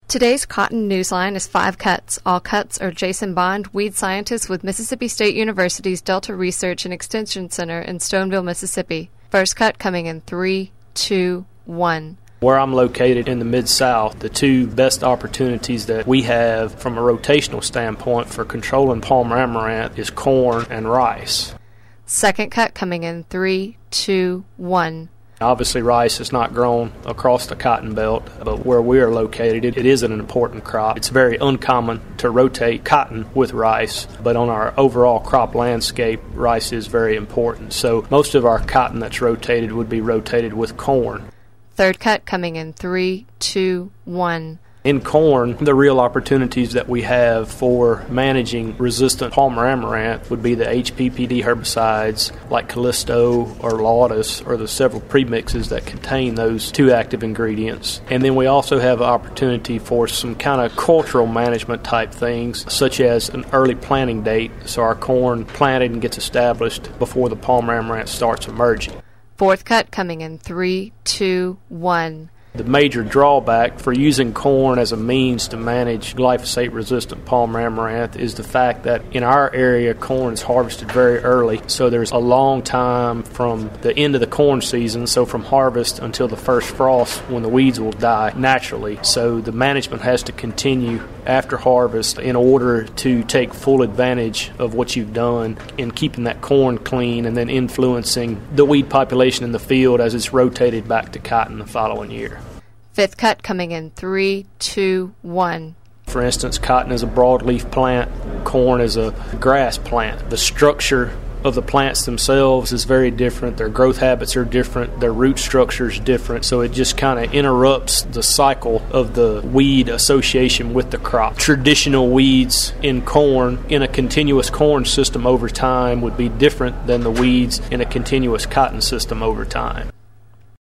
Today's Cotton Newsline is 5 cuts. All cuts are Jason Bond, weed scientist with Mississippi State University's Delta Research and Extension Center in Stoneville, Mississippi. First cut coming in 3, 2, 1. Where I'm located in the Mid-South, the two best opportunities that we have from a rotational standpoint for controlling Palmer amaranth is corn and rice. Second cut coming in 3, 2, 1. Obviously, rice is not grown across the cotton belt, but where we are located, it is an important crop. It's very uncommon to rotate cotton with rice, but on our overall crop landscape, rice is very important. So most of our cotton that's rotated would be rotated with corn. Third cut coming in 3, 2, 1. In corn, the real opportunities that we have for managing resistant Palmer amaranth would be the HPPD herbicides like Callisto or Laudis, or the several premixes that contain those two active ingredients. And then we also have an opportunity for some kind of cultural management type things, such as an early planting date, so our corn planted and gets established before the Palmer amaranth starts emerging. Fourth cut coming in 3, 2, 1. The major drawback for using corn as a means to manage glyphosate-resistant Palmer amaranth is the fact that in our area, corn is harvested very early, so there's a long time from the end of the corn season, so from harvest until the first frost when the weeds will die naturally. So the management has to continue after harvest in order to take full advantage of what you've done in keeping that corn clean and then influencing the weed population in the field as it's rotated back to cotton the following year. Fifth cut coming in 3, 2, 1. For instance, cotton is a broadleaf plant, corn is a grass plant. The structure of the plants themselves is very different. Their growth habits are different. Their root structure is different. So it just kind of interrupts the cycle of the weed association with the crop. Traditional weeds in corn in a continuous corn system over time would be different than the weeds in a continuous cotton system over time.